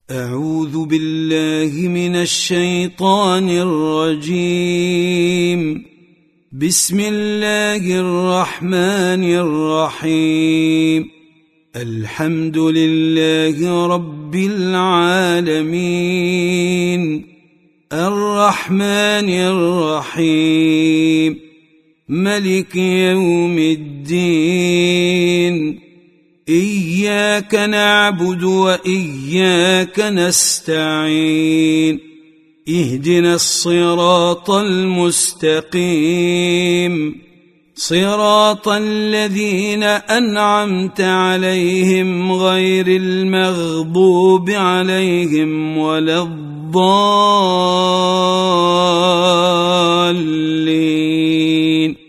أعوذ بالله من الشيطان الرجيم. بسم الله الرحمن الرحيم. الحمد لله رب العالمين، الرحمن الرحيم، ملك يوم الدين. إياك نعبد وإياك نستعين. اهدنا الصراط المستقيم، صراط الذين أنعمت عليهم غير المغضوب عليهم ولا الضالين.